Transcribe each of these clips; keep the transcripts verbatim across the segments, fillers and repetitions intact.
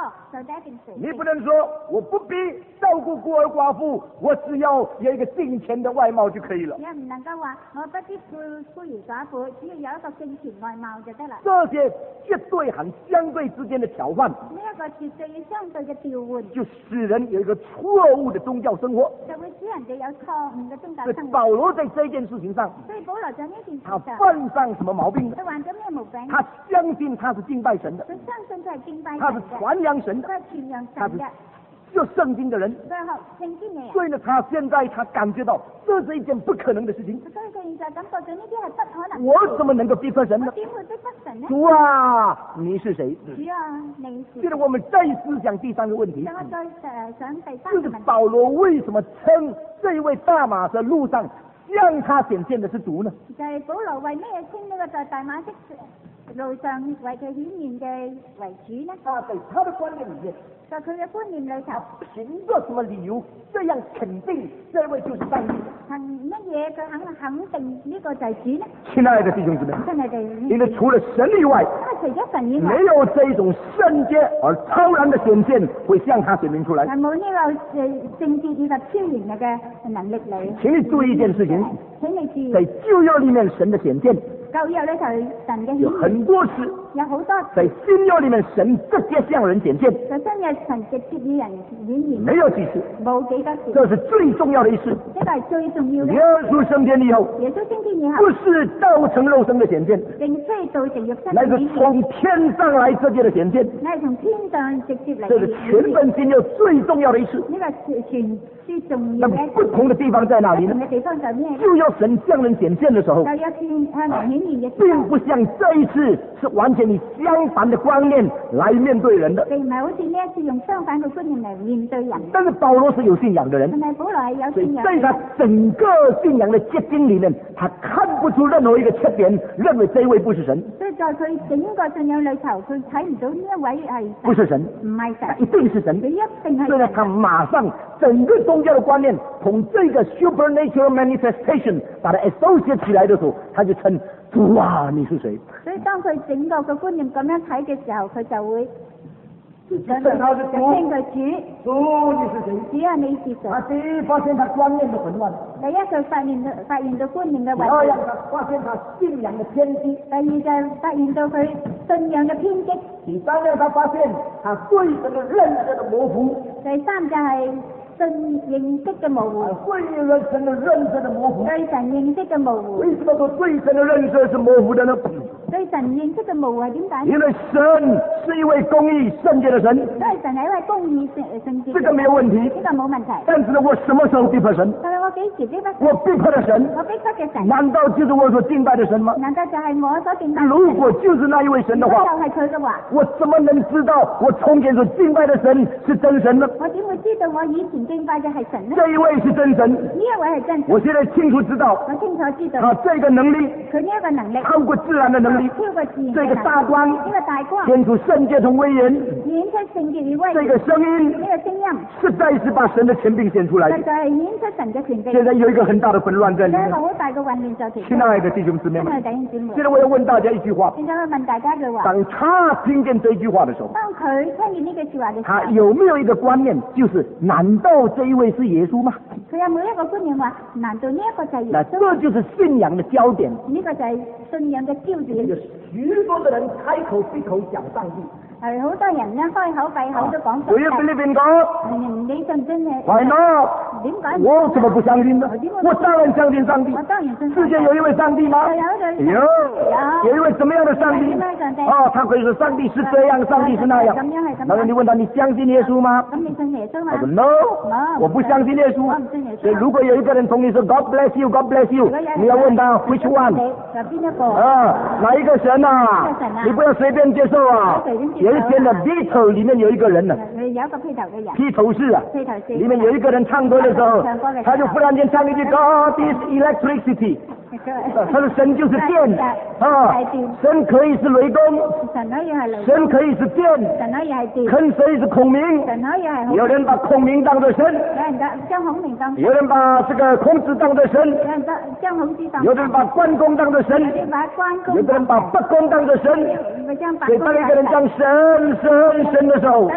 就第一件事。 你不能说我不必照顾孤儿寡妇，我只要有一个敬虔的外貌就可以了。 你唔能夠話我不必顧孤兒寡婦，只要有一個敬虔外貌就得啦。 這些絕對和相對之間的調換， 呢一個絕對相對嘅調換， 就使人有一個錯誤的宗教生活， 就會使人哋有錯誤嘅宗教所以生活。 保羅在這件事情上， 所以保羅在呢件事他上， 犯上什麼毛病呢？ 佢患咗咩毛病？ 他相信他是敬拜神的， 佢相信佢係敬拜神他是嘅， 傳揚神的， 佢係傳揚他是神嘅， 就聖經的人。 佢係學聖經嘅人。 所以呢，他現在他感覺到這是一件不可能的事情。 所以佢現在感覺到呢啲係不可能。 我怎麼能夠逼迫神呢？ 我點會逼迫神呢？ 主啊，你是誰？ 主啊，你是。 接着我們再思想第三個問題， 等我再誒想第三就是個問題。 保羅為什麼稱這一位大馬色路上向他顯現的是主呢？ 就係保羅為咩稱呢個在大馬色路上為佢顯現嘅為主呢？ 啊，在他的觀念裡面， 在佢嘅觀念裏頭， 憑着什麼理由這樣肯定這位就是上帝？ 憑乜嘢佢肯肯定呢個就係主呢？ 親愛的弟兄姊妹， 真係哋， 因為除了神以外， 因為除咗神以外， 沒有這種聖潔而超然的顯現會向他顯明出來。 係冇呢個誒聖潔以及超然嘅能力嚟。 請你注意一件事情， 請你注意， 在舊約裡面神的顯現舊約裏頭神嘅有顯現很多次， 有好多， 在新約裡面神直接向人顯現就新約神直接與人顯現， 沒有幾次， 冇幾多次。 這是最重要的一次。 呢個係最重要嘅。 耶穌升天以後， 耶穌升天以後， 不是道成肉身的顯現， 並非道成肉身乃是嘅顯現， 從天上來直接的顯現。 乃係從天上直接嚟這是嘅顯現。 全本新約最重要的一次。 呢個係全書重那麼要嘅不同的地方在哪裡呢？ 不同嘅地方就咩呢？ 舊約神向人顯現的時候， 就有天向人顯現嘅時候， 並不像這一次是完全以相反的觀念來面對人的。 並唔係好似呢一次用相反嘅觀念嚟面對人。 但是保羅是有信仰的人， 但係保羅係有所以信仰在他整個信仰的結晶裡面，他看不出任何一個缺點，認為這一位不是神， 所以在佢整個信仰裏頭，佢睇唔到呢一位係不是神， 唔係神， 一定是神佢。一定係所以呢，他神。 馬上整個宗教的觀念同這個 supernatural manifestation 把它 associate 起來的時候，他就稱主啊，你是誰？ 所以當佢整個嘅觀念咁樣睇嘅時候，佢就會就稱他是就主， 稱佢主。 主你是誰？ 主啊，你是誰？ 他第一發現他觀念的混亂， 第一佢發現到發現到觀念嘅第二混亂， 他發現他信仰的偏激， 第二就發現到佢信仰嘅偏激， 第三呢，他發現他對神的認識的模糊， 第三就係信認識嘅模糊， 啊，對神的認識的模糊。 對神認識嘅模糊。 為什麼說對神的認識是模糊的呢？ 對神認識嘅模糊係點解呢？ 因為神是一位公義聖潔的神， 因為神係一位公義聖聖潔嘅， 這個沒有問題。 呢個冇問題。 但是呢，我什麼時候逼迫神？ 但係我幾時逼迫我逼迫了神， 我逼迫嘅神？ 難道就是我所敬拜的神嗎？ 難道就係我所敬拜嘅神？ 如果就是那一位神的如果話， 就係佢嘅話， 我怎麼能知道我從前所敬拜的神是真神呢？ 我點會知道我以前敬拜嘅係神呢？ 這一位是真神， 呢一位係真神， 我現在清楚知道， 我清楚知道啊，這個能力佢呢一個能力超過自然的能力， 超過自然嘅這個能力。 大光呢個大光顯出聖潔同威嚴， 顯出聖潔與威嚴， 這個聲音呢個聲音實在是把神的權柄顯出來的。 實在係顯出神嘅權柄。 現在有一個很大的混亂在裏面。 有一個好大嘅混亂在其中。 親愛的弟兄姊妹們， 親愛的弟兄姊妹， 現在我要問大家一句話： 現在我問大家嘅話， 當他聽見這句話的時候， 當佢聽見呢句説話嘅時他候， 有沒有一個觀念，就是難道這一位是耶穌嗎？ 佢有冇一個觀念話，難道呢一個就係那耶穌？ 這就是信仰的焦點。 呢個就係信仰嘅焦點。 有許多的人開口閉口講上帝。 係好多人咧開口閉口都講 Do you 上帝。 believe in God? 嗯你信唔信嘅？ Why not? 點解唔信？ 我怎麼不相信呢？我當然相信上帝。 我當然信。 世界有一位上帝嗎？ 有一個有。有一位怎麼樣的上帝？哦，他可以說上帝是這樣，上帝是那樣。 咁樣係咁樣。 然後你問他，你相信耶穌嗎？ 咁你信耶穌嗎？ 他說 No，我不相信耶穌。 我唔信耶穌。 所以如果有一個人同你說 God bless you，God bless you，你要問他 Which one？ 就邊一個？ 啊，哪一個神啊？你不要隨便接受啊！有一天的 Beatles 裏面有一個人呢， 有一個披頭嘅人。 披頭士啊， 披頭士。 裏面有一個人唱歌的時候，他就忽然間唱一句 God is electricity。他的神就是電啊，神可以是雷公， 神可以係雷公， 神可以是電， 神可以係電， 神可以是孔明， 神可以係有人把孔明當作神， 有人將孔明當， 有人把這個孔子當作神， 有人將孔子當， 有人把關公當作神， 有人把關公， 有的人把北宮當作神， 將白所以當一個人講神神神的時候， 所以有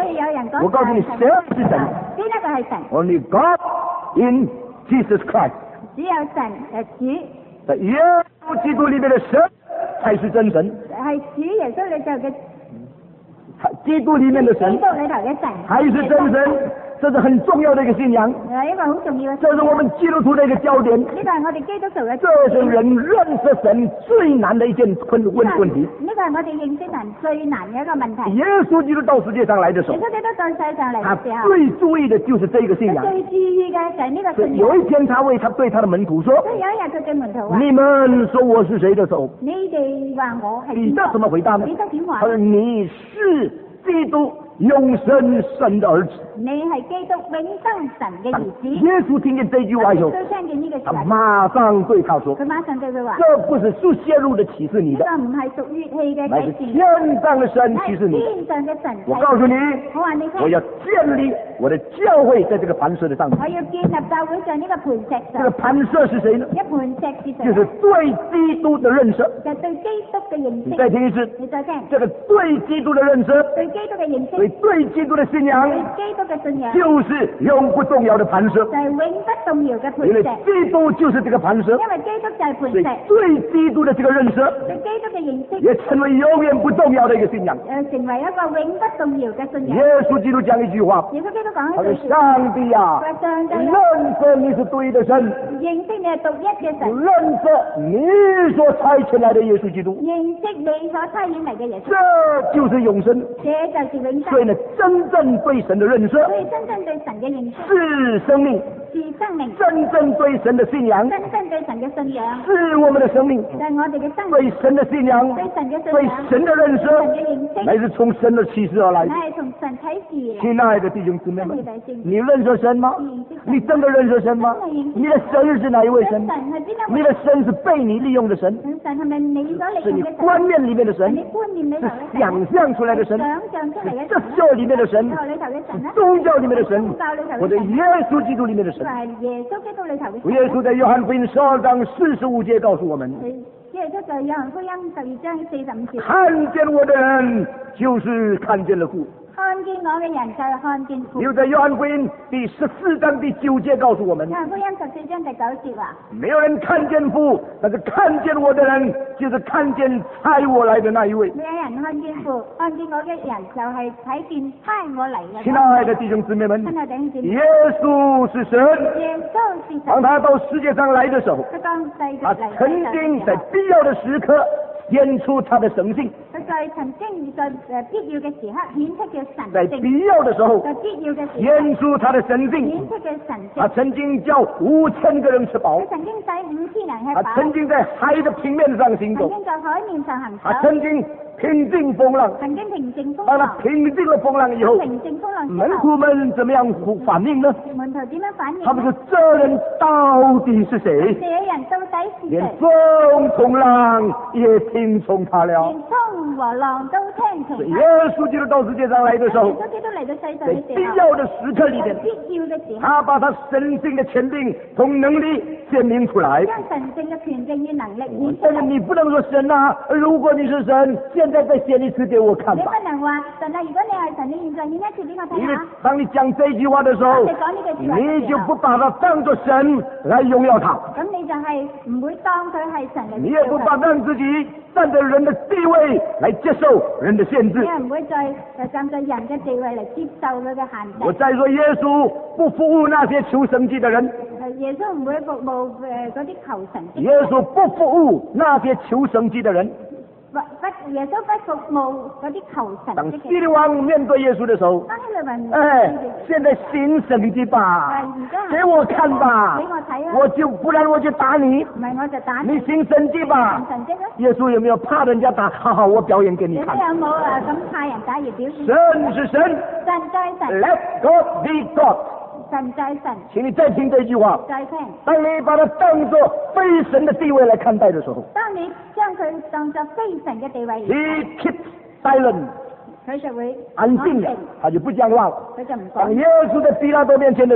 我告诉你，谁是神？ 邊一個係神 ？Only God in Jesus Christ。 只有神誒主。 在耶穌基督裏面的神才是真神。 係主耶穌裏頭嘅。 基督裏面的神。 基督裏頭嘅神。 才是真神。这是很重要的一个信仰， 一個好重要嘅。 这是我们基督徒的一个焦点。 呢個係我哋基督徒嘅。 這是人認識神最難的一件困問問題。 呢個係我哋認識神最難嘅一個問題。 耶穌基督到世界上來的時候， 耶穌基督到世上嚟嘅時候， 他最注意的就是這個信仰。 最注意嘅就係呢個信仰。 有一天，他為他對他的門徒說： 有一日佢對門徒話： 你們說我是誰的時候， 你哋話我係彼得怎麼回答呢？ 彼得點話？ 他說：你是基督。永生神的兒子， 你係基督永生神嘅兒子。 耶穌聽見這句話以後，他馬上對他說： 佢馬上對佢話： 這不是屬血肉的啟示你的， 呢個唔係屬血氣嘅啟示， 天上的神啟示你。 天上嘅神。 我告訴你， 我話你聽， 我要建立我的教會在這個磐石的上面。 我要建立教會在呢個磐石上。 這個磐石是誰呢？ 一磐石是誰？ 就是對基督的認識。 就對基督嘅認識。 你再聽一次。 你再聽。 這個對基督的認識。 對基督嘅認識。 對對基督的信仰。 對基督嘅信仰。 就是永不動搖的磐石。 就係永不動搖嘅磐石。 因為基督就是這個磐石。 因為基督就係磐石。 對基督的這個認識。 對基督嘅認識。 也成為永遠不動搖的一個信仰。 誒，成為一個永不動搖嘅信仰。 耶穌基督講一句話。 耶穌基督講一句話。上帝啊， 上帝認識你是對的神。 認識你係獨一嘅神。 認識你所差遣來的耶穌基督。 認識你所差遣嚟嘅耶穌。 這就是永生。 這就是永生。 所以呢，真正對神的認識。 所以真正對神嘅認識。 是生命。 是生命。 真正對神的信仰。 真正對神嘅信仰。 是我們的生命。 就係我哋嘅生命。 對神的信仰。 對神嘅信仰。 對神的認識。 神嘅認識。 乃是從神的啟示而來。 乃係從神啟示。 親愛的弟兄姊妹們，你認識神嗎？你真的認識神嗎？你的神是哪一位神？你的神是被你利用的神。 神係咪你所利是你用嘅神？ 觀念裏面的神。 你觀念裏頭嘅是想象出來的神。 想象出嚟嘅哲學裏面的神。是宗教裏面的神。或者耶穌基督裏面的神。 係耶穌基督裏頭嘅神。 耶穌在約翰福音十二章四十五節告訴我們。 耶穌在約翰福音十二章四十五節。 看見我的人，就是看見了父。 看見我嘅人就係看見父。 又在約翰福音第十四章第九節告訴我們。 約翰福音十四章第九節話： 沒有人看見父，但是看見我的人，就是看見差我來的那一位。 沒有人看見父，看見我嘅人就係睇見差我嚟嘅。 親愛的弟兄姊妹們，耶穌是神。 耶穌是神。 當他到世界上來的時候，他曾經在必要的時刻顯出他的神性。 佢在曾經在誒必要嘅時刻顯出嘅神性。 在必要的時候， 在必要嘅時顯出他的神性。 顯出嘅神性。 他曾經叫五千個人吃飽。 佢曾經使五千人吃飽。 他曾經在海的平面上行走。 曾經在海面上行走。 他曾經平靜風浪。 曾經平靜風浪。 當他平靜了風浪以後， 平靜風浪之後， 門徒們怎麼樣反應呢？ 門徒點樣反應？ 他們說：這人到底是誰？ 這人到底是誰？ 連風同浪也聽從他了。 連風和浪都聽從他。 耶穌基督到世界上來的時候， 耶穌基督嚟到世上嘅時候， 在必要的時刻裏面， 必要嘅時候， 他把他神性的權柄同能力顯明出來。 將神性嘅權柄與能力顯出但是你不能說神啊，如果你是神，現在再顯一次給我看吧。 你不能話神啊，如果你係神，你現在顯一次俾我睇因為下。 當你講這句話的時候，你就不把他當作神來榮耀他。 咁你就係唔會當佢係神嚟。 你也不把讓自己站在人的地位來接受人的限制。 你唔會再誒站在人嘅地位嚟接受佢嘅限制。 我再說，耶穌不服務那些求神蹟的人。 耶穌唔會服務誒嗰啲求神蹟。 耶穌不服務那些求神蹟的人。 不不，耶穌不服務嗰啲求神蹟嘅人。 當希律王面對耶穌的時候， 當希律王， 哎，現在行神蹟吧，給我看吧， 俾我睇啊， 我就不然我就打你， 唔係我就打你。 你行神蹟吧， 行神蹟啊！ 耶穌有沒有怕人家打？好好，我表演給你看。 你有冇啊？咁怕人打而表現？ 神是神， 神在神 ，Let God be God。 神在神。 請你再聽這句話。 再聽。 當你把它當作非神的地位來看待的時候， 當你將佢當作非神嘅地位， He keeps silent。 佢就會安靜了，他就不講話了。 佢就唔講。 當耶穌在彼拉多面前的時候， 當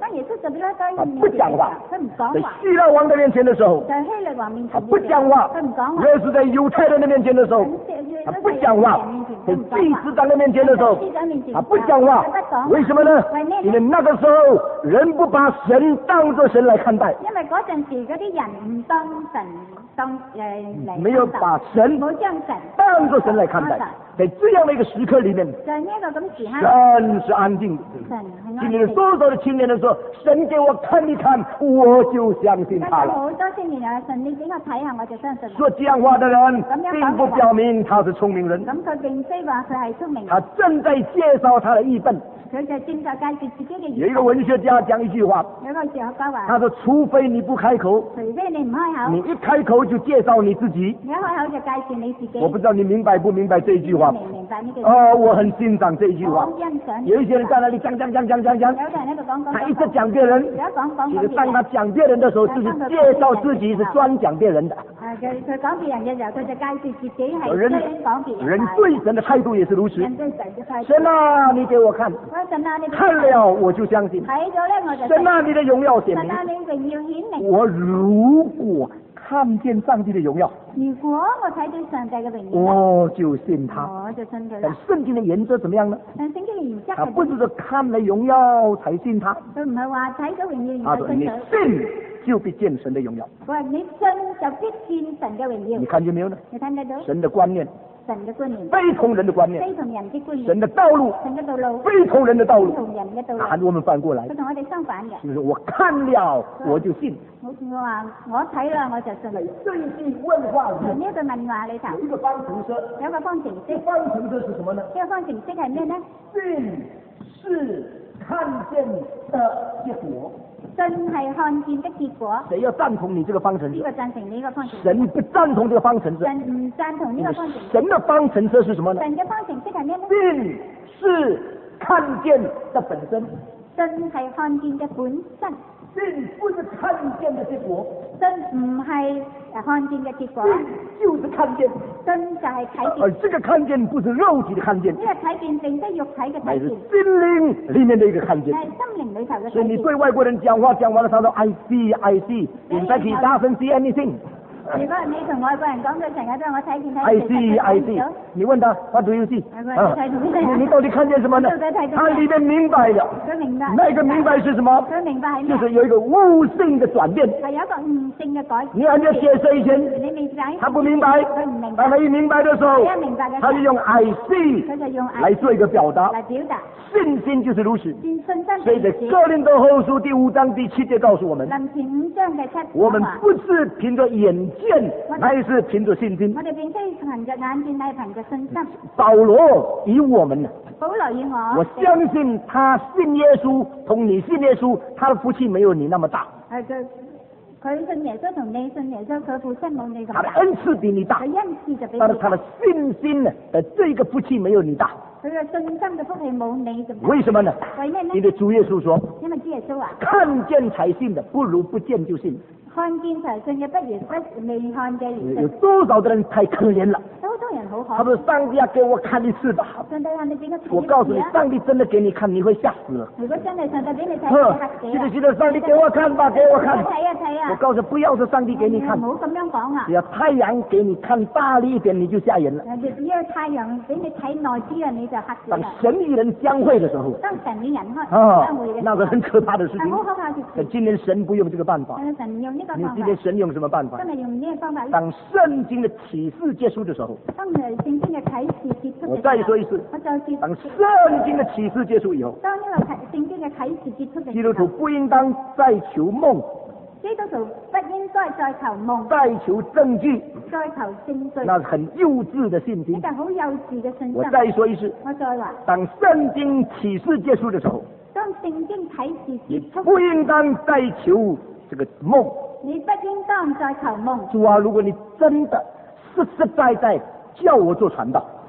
他不讲话。在希腊王的面前的时候，他不讲话。若是在犹太人的面前的时候，他不讲话。在祭司长的面前的时候，他不讲话。为什么呢？因为那个时候人不把神当作神来看待。 因为嗰陣時嗰啲人唔當神當誒嚟， 沒有把神冇將神當作神來看待。在這樣的一個時刻裏面， 在呢個咁時刻， 神是安靜的。今年所有的青年人說，神給我看一看，我就相信他了。 好多青年人神，你俾我睇下，我就相信。 說這樣話的人，並不表明他是聰明人。 咁佢並非話佢係聰明人。 他正在介紹他的義笨。 佢就正在介紹自己嘅。 有一個文學家講一句話， 有個哲學家話， 他說：除非你不開口， 除非你唔開口， 你一開口就介紹你自己， 你一開口就介紹你自己。 我不知道你明白不明白這一句話？ 明唔明白呢句？ 哦，我很欣賞這一句話。 欣賞。 有一些人在那裡講講講講講講， 有個人喺度講講， 他一直講別人，其實當他講別人的時候，就是介紹自己是專講別人的。 啊，佢佢講別人嘅時候，佢就介紹自己係專講別人。 人對神的態度也是如此。 人對神嘅態度。 神啊，你給我看。 神啊，你看了我就相信。 睇咗咧我就。 神啊，你的榮耀顯明。 神啊，你榮耀顯明。我如果看見上帝的榮耀， 如果我睇到上帝嘅榮耀， 我就信他。 我就信佢。 但聖經的原則怎麼樣呢？ 但聖經嘅原則係。 他不是說看了榮耀才信他。 佢唔係話睇咗榮耀而係信佢。你信就必見神的榮耀。 佢話你信就必見神嘅榮耀。 你看見沒有呢？ 你睇唔睇到？ 神的觀念。 神嘅觀念， 非同人的觀念， 非同人的觀念， 神的道路， 神嘅道路， 非同人的道路， 非同人嘅道路， 和我們反過來， 佢同我哋相反嘅。 就是我看了我就信。 好似我話我睇啦我就信。 這一句問話裏面， 呢一句問話裏頭有一個方程式， 有個方程式。 方程式是什麼呢？ 呢個方程式係咩呢？ 信是看見的結果。 信係看見的結果。 誰要贊同你這個方程式？ 呢個贊成你呢個方程式。 神不贊同這個方程式。 神唔贊同呢個方程式。 神的方程式是什麼呢？ 神嘅方程式係咩呢？ 信是看見的本身。 信係看見嘅本身。 信不是看見的結果。 信唔係誒看見嘅結果。 信就是看見。 信就係睇見。 而這個看見不是肉體的看見。 呢個睇見並非肉體嘅睇見。 係心靈裏面的一個看見。 係心靈裏頭嘅睇見。 所以你對外國人講話講完了，他說 I see I see， 你再可以大聲 see anything。 如果你同外國人講佢成日都係我睇見睇 I see I see， 你問他 What do you see？ 啊，你到底看見什麼呢？他裏面明白了。 佢明白。 那個明白是什麼？ 佢明白係咩？ 就是有一個悟性的轉變。 係有一個悟性嘅改變。 你還沒有解釋以前， 你未解， 他不明白。 佢唔明白。 當他一明白的時候， 一明白嘅時候， 他就用 I see 佢就用 I 來做一個表達。 來表達。 信心就是如此。 信心所以在哥林多後書第五章第七節告訴我們， 林前五章嘅七節， 我們不是憑着眼見，乃是憑着信心。 我哋並非憑着眼見，乃係憑着信心。 保羅以我們， 保羅以我， 我相信他信耶穌同你信耶穌，他的福氣沒有你那麼大。 係佢佢信耶穌同你信耶穌，佢福氣冇你咁大。 他的恩賜比你大， 佢恩賜就比你大。 但是他的信心呢？的這個福氣沒有你大。 佢嘅信心嘅福氣冇你咁大。 為什麼呢？ 為咩呢？ 因為主耶穌說， 因為主耶穌啊， 看見才信的，不如不見就信。 看見才信嘅，不如不未看嘅連信。 有多少的人太可憐了？ 好多人好可。 他說上帝要給我看一次吧。 上帝讓你俾我睇一次啊！ 我告訴你，上帝真的給你看，你會嚇死了。 如果真係上帝俾你睇，你會嚇死。 記得記得，上帝給我看吧，給我看。 睇啊睇啊！ 我告訴不要是上帝給你看。 唔好咁樣講啊！ 只要太陽給你看大力一點，你就嚇人了。 只要太陽俾你睇耐啲啊，你就嚇死啦。 當神與人相會的時候， 當神與人開啊， 相會嘅時候， 那個很可怕的事情。 好可怕嘅事。 但今年神不用這個辦法。 神用呢個方法。 你今年神用什麼辦法？ 今日用呢個方法。 當聖經的啟示結束的時候， 當聖經嘅啟示結束。 我再說一次。 我再說。 當聖經的啟示結束以後， 當呢個啟聖經嘅啟示結束嘅時候， 基督徒不應當再求夢。 基督徒不應該再求夢， 再求證據， 再求證據， 那是很幼稚的信心。 呢個好幼稚嘅信心。 我再說一次， 我再話， 當聖經啟示結束的時候， 當聖經啟示結束， 不應當再求這個夢。 你不應當再求夢。 主啊，如果你真的實實在在叫我做傳道，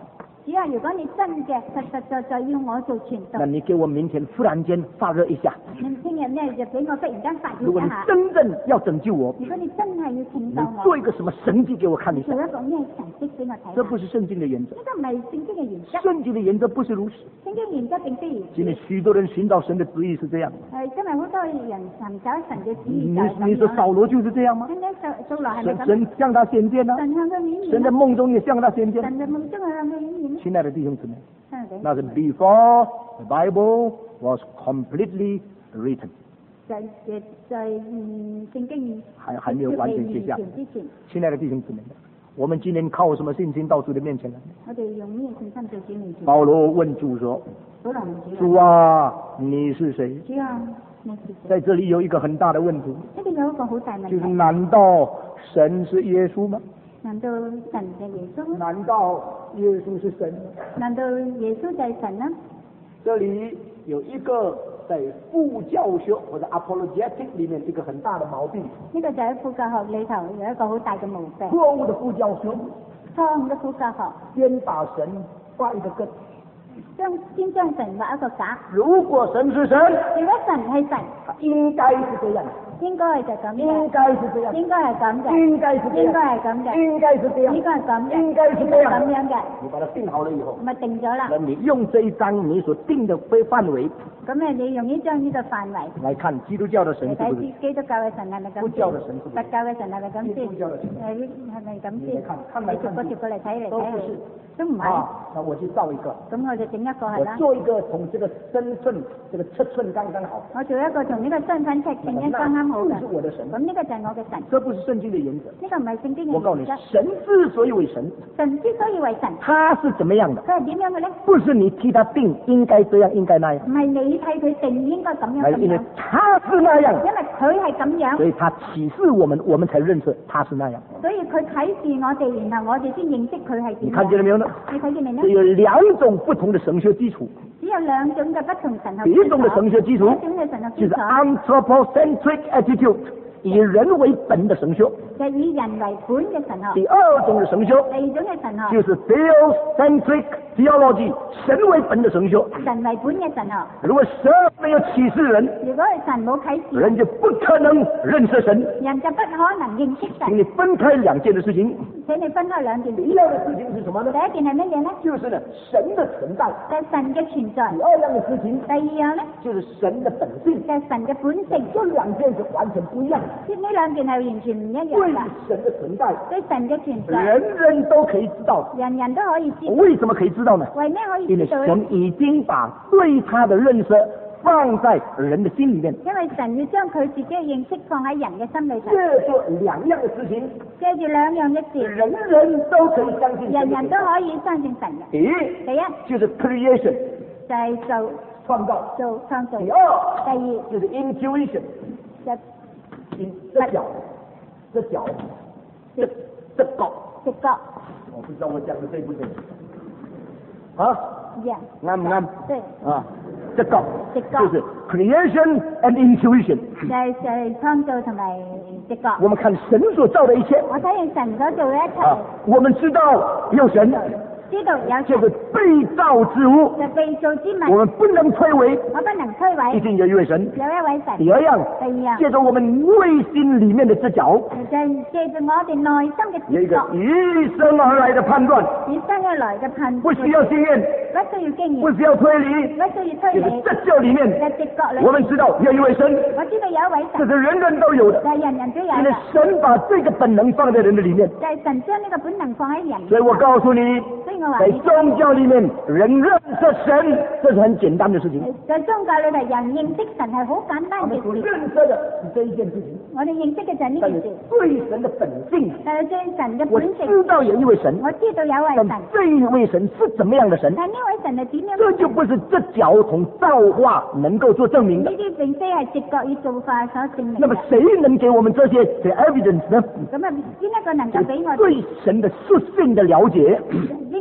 只係如果你真嘅實實在在要我做傳道， 那你給我明天忽然間發熱一下。 你聽日呢就俾我忽然間發熱如果你一下。 真正要拯救我， 如果你真係要拯救你我， 做一個什麼神蹟給我看一下。 做一個咩神蹟俾我睇下。 這不是聖經的原則。 呢個唔係聖經嘅原則。 聖經的原則不是如此。 聖經原則並非如此。 今天許多人尋找神的旨意是這樣。 係今日好多人尋找神嘅旨意你就係咁樣。 你說掃羅就是這樣嗎？ 咁咧掃掃羅係咪神咁？ 神向他顯現啊， 神向佢顯現。 神在夢中也向他顯現。 神在夢中向佢顯現。 親愛的弟兄姊妹，那是 before the Bible was completely written。 在在在嗯聖經還還沒有完全寫下。 之前， 親愛的弟兄姊妹，我們今天靠什麼信心到主的面前來？ 我哋用咩信心到主面前？ 保羅問主說： 保羅問主： 主啊，你是誰？ 主啊，你是誰？ 在這裡有一個很大的問題。 呢邊有一個好大問題。 就是難道神是耶穌嗎？ 難道神係耶穌？ 難道耶穌是神嗎？ 難道耶穌就係神呢？ 這裡有一個在副教學或者 apologetic 裡面一個很大的毛病。 呢個就喺副教學裡頭有一個好大嘅毛病。 錯誤的副教學。 錯誤嘅副教學。 先把神畫一個根。 將先將神畫一個假。 如果神是神， 如果神係神， 應該是這樣。 應該就咁樣。 應該是這樣。 應該係咁嘅。 應該是這樣。 應該係咁嘅。 應該是這樣。 應該係咁嘅。 應該是這樣。 咁樣嘅。 你把它定好了以後， 咪定咗啦。 那你用這一章你所定的非範圍， 咁誒你用呢張呢個範圍來看基督教的神是不是？ 基督教嘅神係咪咁？ 佛教的神是不是？ 佛教嘅神係咪咁先？ 基督教的神誒係咪咁先？ 你看，看來看去， 你逐個逐個嚟睇嚟睇去， 都都唔係。 啊，那我就造一個。 咁我就整一個係啦。 我做一個從這個身份，這個尺寸剛剛好。 我做一個從呢個身份尺寸一剛啱好嘅。 這是我的神。 咁呢個就係我嘅神。 這不是聖經的原則。 呢個唔係聖經嘅原則。 我告訴你，神之所以為神， 神之所以為神， 他是怎麼樣的？ 佢係點樣嘅咧？ 不是你替他定應該這樣應該那樣。 唔係你替佢定應該咁樣咁樣。 因為他是那樣。 因為佢係咁樣。 所以他啟示我們，我們才認識他是那樣。 所以佢啟示我哋，然後我哋先認識佢係點樣。 你看見了沒有呢？ 你睇見未呢？ 有兩種不同的神學基礎。 只有兩種嘅不同神學基礎。 第一種的神學基礎，就是 anthropocentric attitude， 以人為本的神學。 就以人為本嘅神學。 第二種的神學， 第二種嘅神學， 就是 theocentric theology， 神為本的神學。 神為本嘅神學。 如果神沒有啟示人， 如果係神冇啟示， 人就不可能認識神。 人就不可能認識神。 請你分開兩件的事情。 請你分開兩件。 第一樣的事情是什麼呢？ 第一件係乜嘢呢？ 就是呢神的存在。 就係神嘅存在。 第二樣的事情。 第二樣呢？ 就是神的本性。 就係神嘅本性。 這兩件是完全不一樣。 呢兩件係完全唔一樣。 對神的存在， 對神嘅存在， 人人都可以知道， 人人都可以知道。 為什麼可以知道呢？ 為咩可以因為知道呢？ 神已經把對他的認識放在人的心裏面。 因為神要將佢自己嘅認識放喺人嘅心裏頭。 借助兩樣嘅事情， 借住兩樣嘅事， 人人都可以相信， 人人都可以相信神嘅。 第一， 第一就是 creation， 就係做創造， 做創造。 第二， 第二就是 intuition， 就這腳，這腳，這這角， 直覺。 我不知道我講的對不對？啊？ 呀， 啱唔啱？ 對。 啊，直覺， 直覺就是 creation and intuition。 就係就係創造同埋直覺。 我們看神所造的一切。 我睇見神所做嘅一切。 啊，我們知道有神。 知道有這個被造之物， 就被造之物， 我們不能摧毀， 我不能摧毀， 一定有一位神， 有一位神。 第二樣， 第二樣， 借着我們內心裏面的隻腳， 就係借住我哋內心嘅有一個直覺， 與生而來的判斷， 與生而來嘅判斷， 不需要經驗， 不需要經驗， 不需要推理， 不需要推理， 就是直覺裏面， 在直覺裏面， 我們知道有一位神， 我知道有一位這神， 是人人都有的， 就係人人都有因為嘅， 神把這個本能放在人的裏面， 就係神將呢個本能放喺人， 所以我告訴你， 所以我話在你， 宗教裏面人認識神，這是很簡單的事情。 在宗教裏頭，人認識神係好簡單嘅我們事， 認識的是這一件事情， 我哋認識嘅就係呢但是件事， 對神的本性， 但係對神嘅我本性， 知道有一位神， 我知道有位但神， 這一位神是怎麼樣的神？ 但呢位神係點樣？ 這就不是這腳同造化能夠做證明的。 呢啲並非係直覺與造化所證明嘅。 那麼誰能給我們這些的 evidence 呢？ 咁啊，邊一個能夠俾我哋對神的屬性的了解， 邊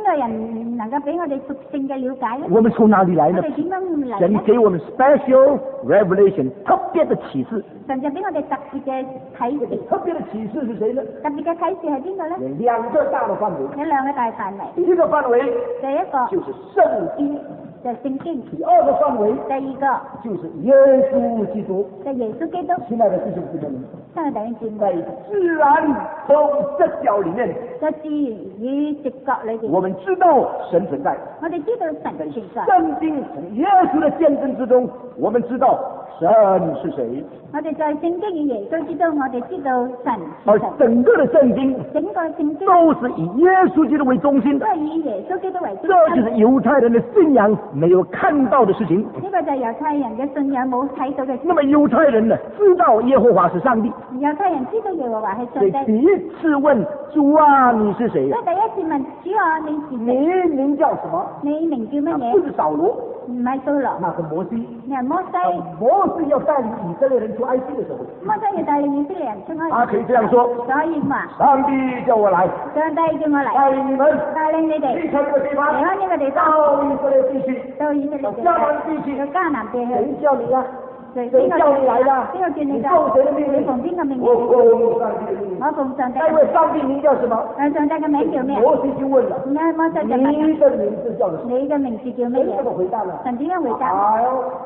個人能夠俾我哋屬性嘅了解咧？ 我們從哪裡來呢？ 我哋點樣嚟神給我們 special revelation 特別的啟示。 神就俾我哋特別嘅啟示。 特別的啟示是誰呢？ 特別嘅啟示係邊個咧？ 有兩個大的範圍。 有兩個大範圍。 第一個範圍， 第一個就是聖經。 就係聖經。 第二個範圍， 第二個就是耶穌基督。 就耶穌基督。 親愛的弟兄姊妹們， 親愛的弟兄姊妹， 在自然和直覺裡面， 在自然與直覺裏邊， 我們知道神存在。 我哋知道神存在。 聖經從耶穌的見證之中，我們知道神是誰。 我哋在聖經與耶穌之中，我哋知道神而整個的聖經， 整個聖經都是以耶穌基督為中心的。 都係以耶穌基督為中心。 這就是猶太人的信仰沒有看到的事情。 呢個就係猶太人嘅信仰冇睇到嘅事。 那麼猶太人呢，知道耶和華是上帝。 猶太人知道耶和華係上帝。 所以第一次問主啊，你是誰？ 所以第一次問主啊，你是誰？ 你名叫什麼？ 你名叫乜嘢？ 不是掃羅， 唔係掃羅， 那是摩西。 你係摩西。 摩西要帶領以色列人出埃及的時候， 摩西要帶領以色列人出埃及。 他可以這樣說： 所以話， 上帝叫我來， 上帝叫我嚟， 帶領你們， 帶領你哋離開這個地方， 離開呢個地方， 到以色列地區， 到以色列地區， 到迦南地區， 到迦南地區。 誰叫你啊？ 誰誰叫你來的？ 邊個叫你㗎？ 奉誰的命令？ 你奉邊個命令？ 我奉上帝的命令。 我奉上帝。 那位上帝名叫什麼？ 誒，上帝嘅名叫咩？ 摩西就問了。 你摩西就問。 你的名字叫什麼？ 你嘅名字叫乜嘢？ 神怎麼回答呢？ 神點樣回答？ I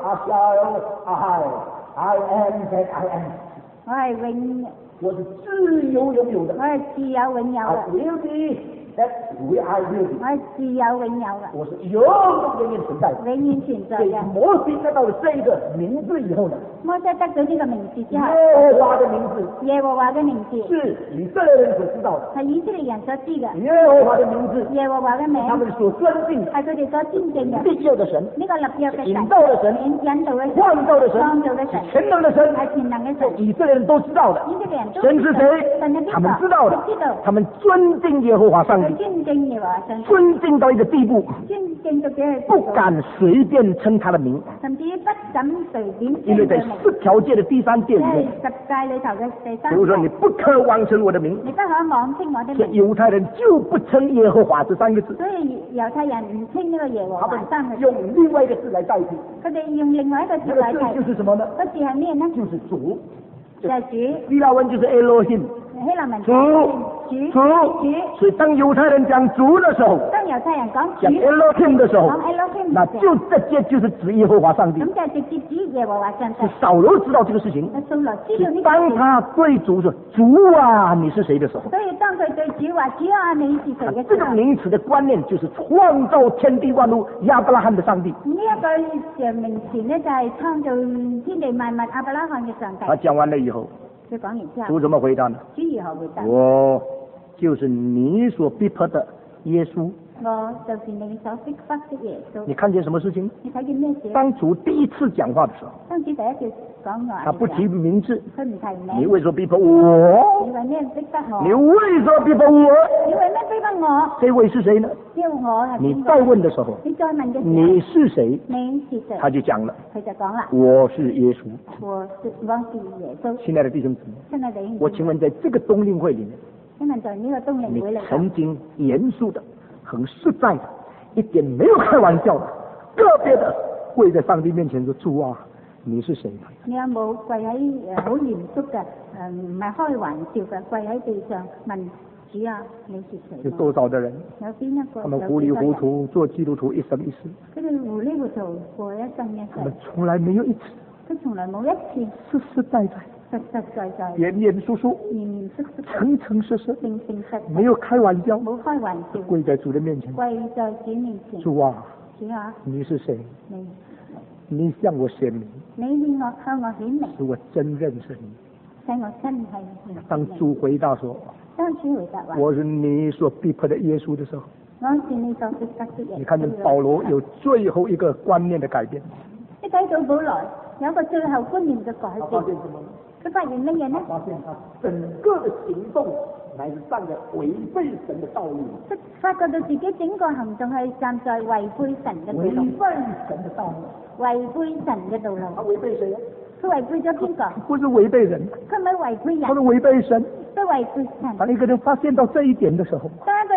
shall I I am that I am。 我係永， 我是自由擁有的。 我係自有永有嘅。 I will be that way I will be。 我係自有永有嘅。 我是永永遠存在的。 永遠存在嘅。 摩西得到了這一個名字以後呢？ 摩西得到呢個名字之後， 耶和華的名字， 耶和華嘅名字是以色列人所知道的， 係以色列人所知嘅。 耶和華的名字， 耶和華嘅名， 他們所尊敬， 係佢哋所尊敬嘅。 立約的神， 呢個立約嘅神， 引導的神， 引導嘅神， 創造的神， 創造嘅神， 全能的神， 係全能嘅神。 以色列人都知道的。 以色列人都神是誰？ 神係邊個？ 他們知道的， 知道。 他們尊敬耶和華上帝， 尊敬耶和華上帝， 尊敬到一個地步， 尊敬到幾個地不敢隨便稱他的名， 甚至不敢隨便稱因為在十條誡的第三誡裡面， 十誡裏頭嘅第三， 比如說你不可妄稱我的名， 你不可妄稱我的名， 猶太人就不稱耶和華這三個字， 所以猶太人唔稱呢個耶和華三個字， 用另外一個字來代替， 佢哋用另外一個字來代替， 這個字就是什麼呢？ 個字係咩呢？ 就是主， 就係主， 希臘文就是 Elohim。 希臘文主主主，所以當猶太人講主的時候， 當猶太人講主講 Elohim 的時候， 講 Elohim， 那就直接就是指耶和華上帝。 咁就直接指耶和華上帝。 是掃羅知道這個事情， 掃羅知道呢個事情。 當他對主說主啊，你是誰的時候， 所以當佢對主話主啊，你是誰嘅時候， 這個名詞的觀念就是創造天地萬物亞伯拉罕的上帝。 呢一個嘅名詞呢，就係創造天地萬物亞伯拉罕嘅上帝。 他講完了以後， 佢講完之後， 主怎麼回答呢？ 主如何回答？ 我就是你所逼迫的耶穌。 我就是你所逼迫的耶穌。 你看見什麼事情？ 你睇見咩事？ 當主第一次講話的時候， 當主第一次講話， 他不提名字， 佢唔提名。 你為什麼逼迫我？ 你為咩逼迫我？ 你為什麼逼迫我？ 你為咩逼迫我？ 這位是誰呢？ 因為我係你再問的時候， 你再問嘅時候， 你是誰？ 你是誰？ 他就講了， 佢就講啦， 我是耶穌。 我是我是耶穌。 親愛的弟兄姊妹， 親愛的弟兄姊妹， 我請問在這個冬令會裡面， 請問在呢個冬令會裏你曾經嚴肅的、很實在的、一點沒有開玩笑的、個別的跪在上帝面前說：主啊，你是誰？ 你有冇跪喺誒好嚴肅嘅誒唔係開玩笑嘅跪喺地上問主啊，你是誰？ 有多少的人？ 有邊一個？ 他們糊裡糊塗做基督徒一生一世。 佢哋糊裡糊塗過一生一世。 他們從來沒有一次。 佢從來冇一次。 實實在在。 實實在在。 嚴嚴肅肅。 嚴嚴肅肅。 誠誠實實。 誠誠實實。 沒有開玩笑。 冇開玩笑。 跪在主的面前。 跪在主面前。 主啊。 主啊。 你是誰？ 你。 你向我顯明。 你向我向我顯明。 使我真認識你。 使我真係認識你。 當主回答說。 當主回答話。 我是你所逼迫的耶穌的時候。 我是你所逼迫的耶穌。 你看見保羅有最後一個觀念的改變。 你睇到保羅有個最後觀念嘅改變。佢發現乜嘢呢？ 發現他整個的行動乃是站在違背神的道路。 佢發覺到自己整個行動係站在違背神嘅道路。 違背神的道路。 違背神嘅道路。 他違背誰啊？ 佢違背咗邊個？ 不是違背人。 佢唔係違背人。 他是違背神。 都違背神。 當一個人發現到這一點的時候， 當一個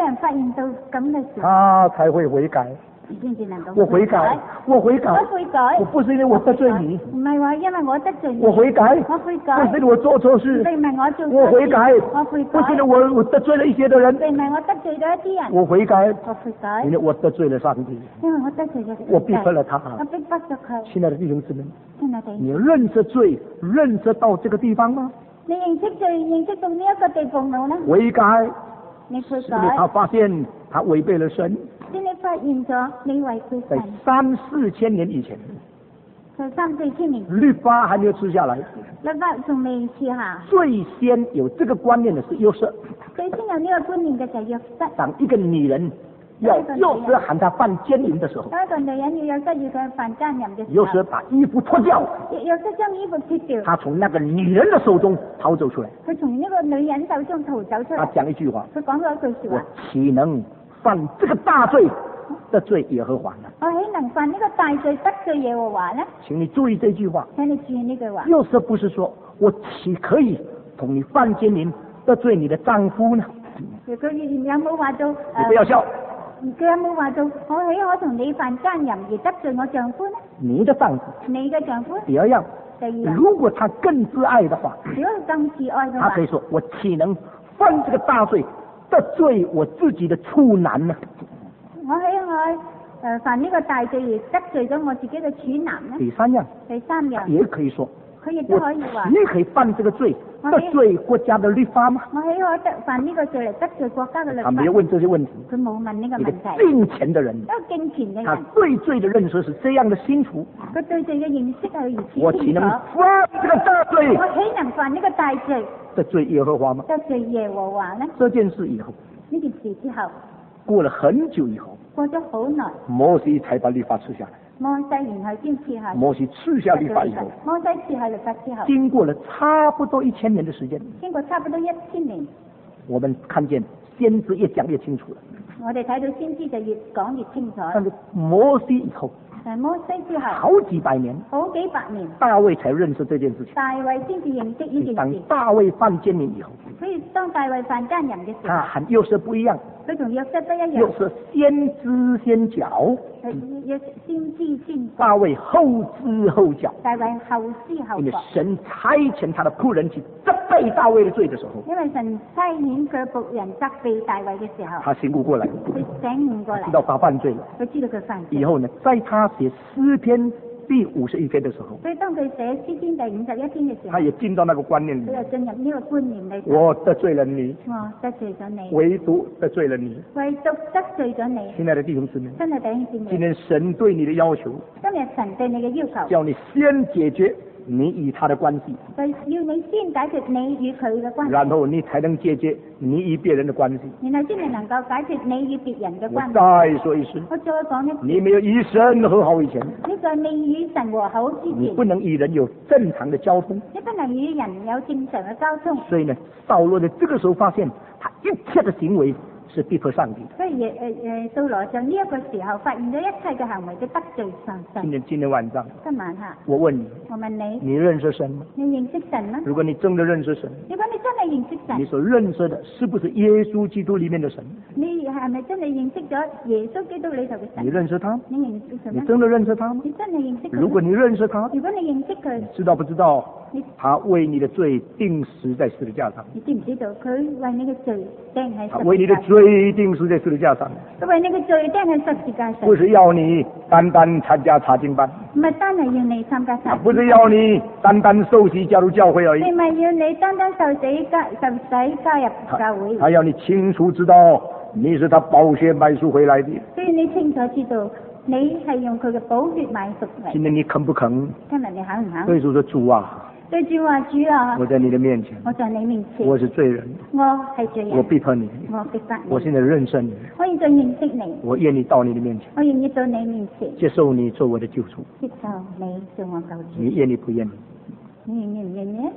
人發現到咁嘅時候， 他才會悔改。我悔改，我悔改， 我悔改， 我不是因為我得罪你， 唔係話因為我得罪你， 我悔改， 我悔改， 不是因為我做錯事， 並唔係我做錯事， 我悔改， 我悔改， 不是因為我我得罪了一些的人， 並唔係我得罪咗一啲人， 我悔改， 我悔改， 因為我得罪了上帝， 因為我得罪咗， 我逼迫了他， 我逼迫咗佢。 親愛的弟兄姊妹， 親愛的， 你認識罪，認識到這個地方嗎？ 你認識罪，認識到呢一個地步冇呢？ 悔改， 你悔改， 他發現他違背了神。 先你發現咗你違背神。 在三四千年以前， 在三四千年， 律法還沒有吃下來， 律法仲未吃下。 最先有這個觀念的是約瑟。 最先有呢個觀念嘅就係約瑟。 當一個女人要約瑟喊她犯奸淫的時候， 當一個女人要約瑟要佢犯奸淫嘅時候， 約瑟把衣服脫掉， 約瑟將衣服脫掉， 他從那個女人的手中逃走出來。 佢從呢個女人手中逃走出來。 他講一句話， 佢講咗一句說話， 我豈能犯這個大罪得罪耶和華呢？ 我豈能犯呢個大罪得罪耶和華呢？ 請你注意這句話。 請你注意呢句話。 約瑟不是說我豈可以同你犯奸淫得罪你的丈夫呢？ 佢有冇話到？ 你不要笑。 佢有冇話到？我豈可同你犯奸淫而得罪我丈夫呢？ 你的丈夫。 你嘅丈夫。 第二樣。 第二樣。 如果他更自愛的話， 如果佢更自愛嘅話， 他可以說我豈能犯這個大罪得罪我自己的處男呢？ 我豈可誒犯呢個大罪而得罪咗我自己嘅處男呢？ 第三樣。 第三樣。 也可以說。 佢亦都可以話。 你可以犯這個罪得罪國家的律法嗎？ 我豈可得犯呢個罪嚟得罪國家嘅律法？ 他沒有問這些問題。 佢冇問呢個問題。 一個敬虔的人。 一個敬虔嘅人。 他對罪的認識是這樣的清楚。 佢對罪嘅認識係如此清楚。 我豈能犯這個大罪？ 我豈能犯呢個大罪？ 得罪耶和華嗎？ 得罪耶和華呢？ 這件事以後。 呢件事之後。 過了很久以後。 過咗好耐。 摩西才把律法吃下來。 摩西然後先賜下。 摩西賜下律法以後。 摩西賜下律法之後。 經過了差不多一千年的時間。 經過差不多一千年。 我們看見先知越講越清楚了。 我哋睇到先知就越講越清楚。 但是摩西以後。 但摩西之後。 好幾百年。 好幾百年。 大衛才認識這件事情。 大衛先至認識呢件事。 當大衛犯奸淫以後。 所以當大衛犯奸淫嘅時候。 他和約瑟不一樣。 佢同約瑟不一樣。 約瑟先知先覺。 約先知先覺。 大衛後知後覺。 大衛後知後覺。 因為神差遣他的僕人去責備大衛的罪的時候。 因為神差遣佢僕人責備大衛嘅時候。 他醒悟過來。 佢醒悟過嚟。 知道他犯罪了。 佢知道佢犯罪。 以後呢，在他寫詩篇第五十一篇的時候。 所以當佢寫詩篇第五十一篇嘅時候。 他也進到那個觀念裏。 佢又進入呢個觀念裏。 我得罪了你。 我得罪咗你。 唯獨得罪了你。 唯獨得罪咗你。 親愛的弟兄姊妹。 真係弟兄姊妹。 今天神對你的要求。 今日神對你嘅要求。 叫你先解決你與他的關係。 就要你先解決你與佢嘅關係。 然後你才能解決你與別人的關係。 然後先至能夠解決你與別人嘅關係。 我再說一次。 我再講一次。 你沒有與神和好以前。 你在未與神和好之前。 你不能與人有正常的交通。 你不能與人有正常嘅交通。 所以呢，掃羅在這個時候發現，他一切的行為是逼迫上帝。 所以誒誒，掃羅在呢一個時候發現咗一切嘅行為都得罪上帝。 今天今天晚上。 今晚下。 我問你。 我問你。 你認識神嗎？ 你認識神嗎？ 如果你真的認識神。 如果你真係認識神。 你所認識的是不是耶穌基督裏面的神？ 你係咪真係認識咗耶穌基督裏頭嘅神？ 你認識他？ 你認識神嗎？ 你真的認識他嗎？ 你真係認識佢？ 如果你認識他。 如果你認識佢。 你知道不知道？他為你的罪釘死在十字架上。 你知唔知道佢為你嘅罪釘喺十字架上？ 他為你的罪釘死在十字架上。 佢為你嘅罪釘喺十字架上。 不是要你單單參加查經班。 唔係單係要你參加查經班。 不是要你單單受洗加入教會而已。 唔係要你單單受洗加受洗加入教會。 他要你清楚知道你是他寶血買贖回來的。 所以你清楚知道你係用佢嘅寶血買贖嚟。 今天你肯不肯？ 今日你肯唔肯？ 對主說主啊。 對主話主啊。 我在你的面前。 我在你面前。 我是罪人。 我係罪人。 我逼迫你。 我逼迫你。 我現在認識你。 我現在認識你。 我願意到你的面前。 我願意到你面前。 接受你做我的救主。 接受你做我救主。 你願意不願意？ 你願意唔願意？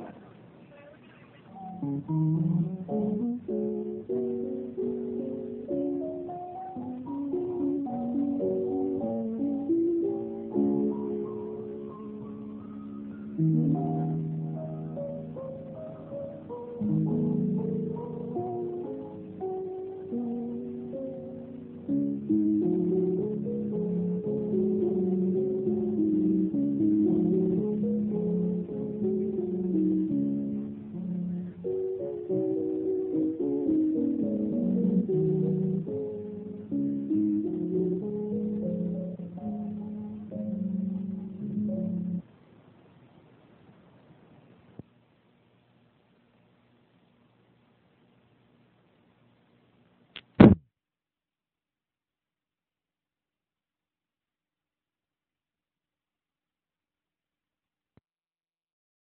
嗯